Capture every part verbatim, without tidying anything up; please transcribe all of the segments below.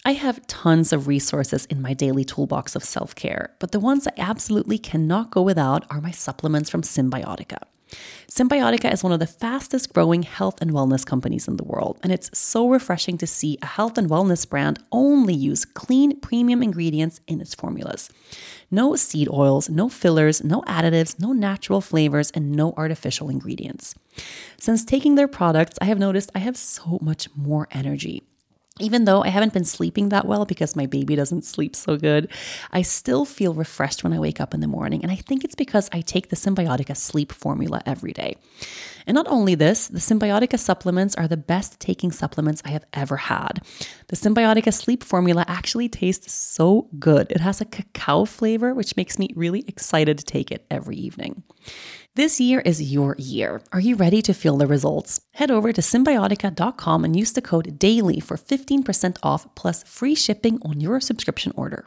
I have tons of resources in my daily toolbox of self-care, but the ones I absolutely cannot go without are my supplements from Cymbiotika. Cymbiotika is one of the fastest growing health and wellness companies in the world, and it's so refreshing to see a health and wellness brand only use clean, premium ingredients in its formulas. No seed oils, no fillers, no additives, no natural flavors, and no artificial ingredients. Since taking their products, I have noticed I have so much more energy. Even though I haven't been sleeping that well because my baby doesn't sleep so good, I still feel refreshed when I wake up in the morning. And I think it's because I take the Cymbiotika sleep formula every day. And not only this, the Cymbiotika supplements are the best taking supplements I have ever had. The Cymbiotika sleep formula actually tastes so good. It has a cacao flavor, which makes me really excited to take it every evening. This year is your year. Are you ready to feel the results? Head over to cymbiotika dot com and use the code DAILY for fifteen percent off plus free shipping on your subscription order.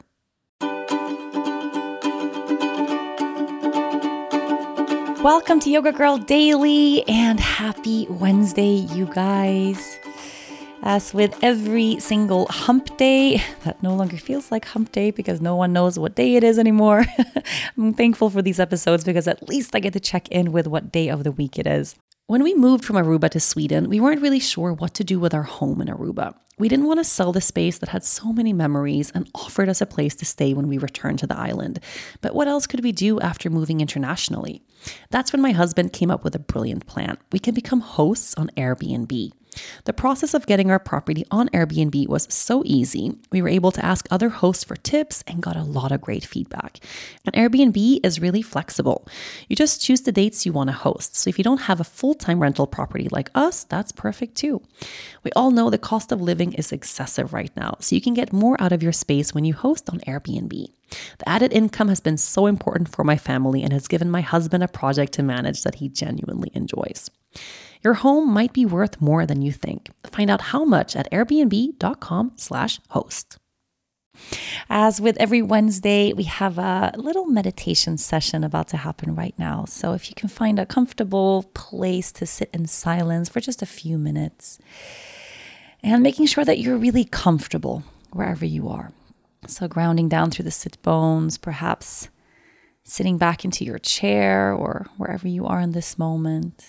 Welcome to Yoga Girl Daily and happy Wednesday, you guys. As with every single hump day, that no longer feels like hump day because no one knows what day it is anymore. I'm thankful for these episodes because at least I get to check in with what day of the week it is. When we moved from Aruba to Sweden, we weren't really sure what to do with our home in Aruba. We didn't want to sell the space that had so many memories and offered us a place to stay when we returned to the island. But what else could we do after moving internationally? That's when my husband came up with a brilliant plan. We can become hosts on Airbnb. The process of getting our property on Airbnb was so easy. We were able to ask other hosts for tips and got a lot of great feedback. And Airbnb is really flexible. You just choose the dates you want to host. So if you don't have a full-time rental property like us, that's perfect too. We all know the cost of living is excessive right now, so you can get more out of your space when you host on Airbnb. The added income has been so important for my family and has given my husband a project to manage that he genuinely enjoys. Your home might be worth more than you think. Find out how much at airbnb dot com slash host. As with every Wednesday, we have a little meditation session about to happen right now. So if you can find a comfortable place to sit in silence for just a few minutes and making sure that you're really comfortable wherever you are. So grounding down through the sit bones, perhaps sitting back into your chair or wherever you are in this moment.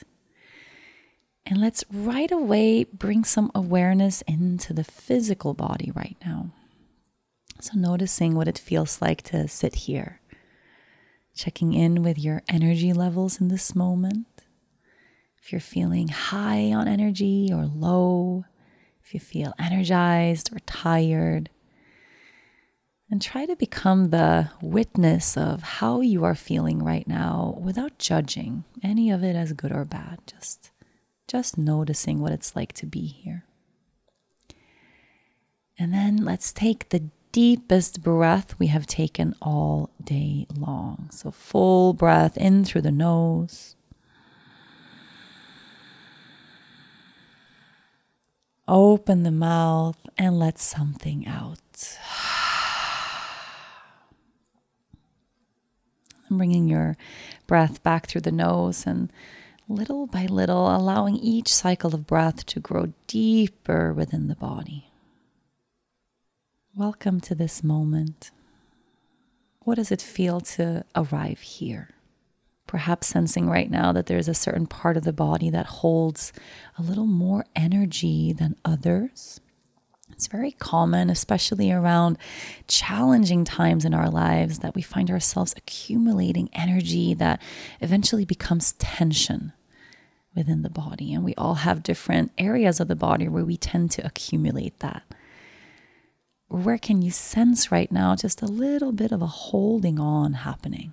And let's right away bring some awareness into the physical body right now. So noticing what it feels like to sit here. Checking in with your energy levels in this moment. If you're feeling high on energy or low. If you feel energized or tired. And try to become the witness of how you are feeling right now without judging any of it as good or bad. Just Just noticing what it's like to be here. And then let's take the deepest breath we have taken all day long. So full breath in through the nose. Open the mouth and let something out. And bringing your breath back through the nose and little by little, allowing each cycle of breath to grow deeper within the body. Welcome to this moment. What does it feel to arrive here? Perhaps sensing right now that there's a certain part of the body that holds a little more energy than others. It's very common, especially around challenging times in our lives, that we find ourselves accumulating energy that eventually becomes tension within the body. And we all have different areas of the body where we tend to accumulate that. Where can you sense right now just a little bit of a holding on happening?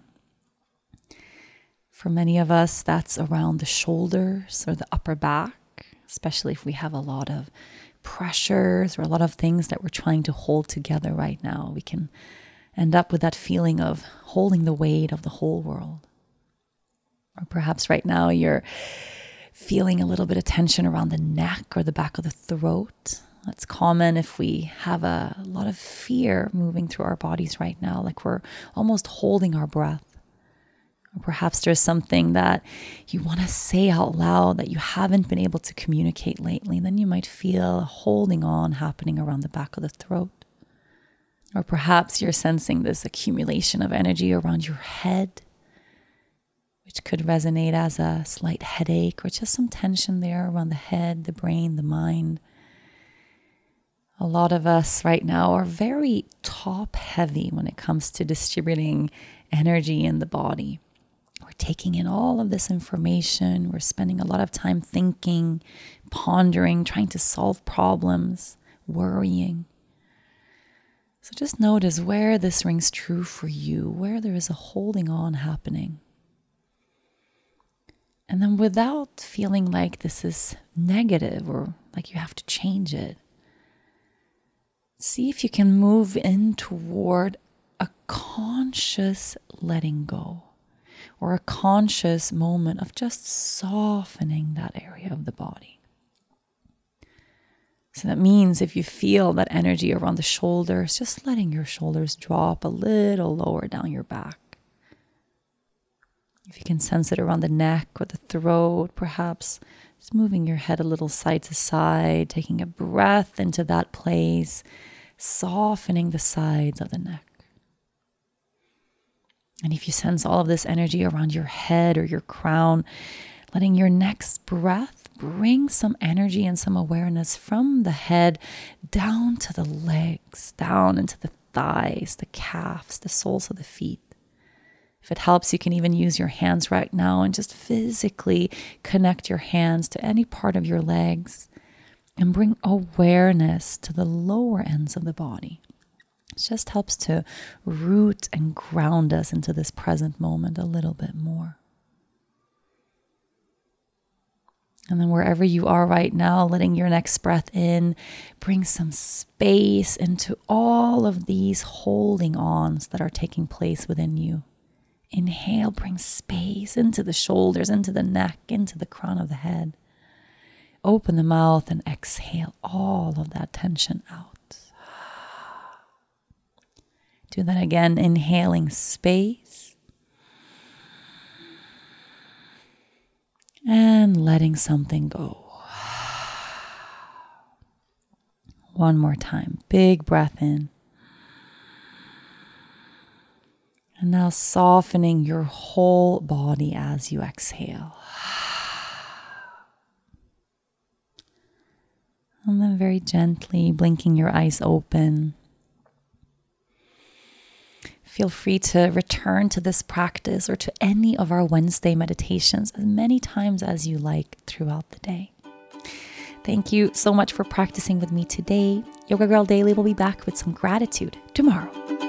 For many of us, that's around the shoulders or the upper back, especially if we have a lot of pressures or a lot of things that we're trying to hold together right now. We can end up with that feeling of holding the weight of the whole world. Or perhaps right now you're feeling a little bit of tension around the neck or the back of the throat. That's common if we have a lot of fear moving through our bodies right now, like we're almost holding our breath. Or perhaps there's something that you want to say out loud that you haven't been able to communicate lately. Then you might feel a holding on happening around the back of the throat. Or perhaps you're sensing this accumulation of energy around your head, which could resonate as a slight headache or just some tension there around the head, the brain, the mind. A lot of us right now are very top heavy when it comes to distributing energy in the body. We're taking in all of this information. We're spending a lot of time thinking, pondering, trying to solve problems, worrying. So just notice where this rings true for you, where there is a holding on happening. And then without feeling like this is negative or like you have to change it, see if you can move in toward a conscious letting go or a conscious moment of just softening that area of the body. So that means if you feel that energy around the shoulders, just letting your shoulders drop a little lower down your back. If you can sense it around the neck or the throat, perhaps just moving your head a little side to side, taking a breath into that place, softening the sides of the neck. And if you sense all of this energy around your head or your crown, letting your next breath bring some energy and some awareness from the head down to the legs, down into the thighs, the calves, the soles of the feet. If it helps, you can even use your hands right now and just physically connect your hands to any part of your legs and bring awareness to the lower ends of the body. It just helps to root and ground us into this present moment a little bit more. And then wherever you are right now, letting your next breath in, bring some space into all of these holding ons that are taking place within you. Inhale, bring space into the shoulders, into the neck, into the crown of the head. Open the mouth and exhale all of that tension out. Do that again, inhaling space. And letting something go. One more time. Big breath in. And now softening your whole body as you exhale. And then very gently blinking your eyes open. Feel free to return to this practice or to any of our Wednesday meditations as many times as you like throughout the day. Thank you so much for practicing with me today. Yoga Girl Daily will be back with some gratitude tomorrow.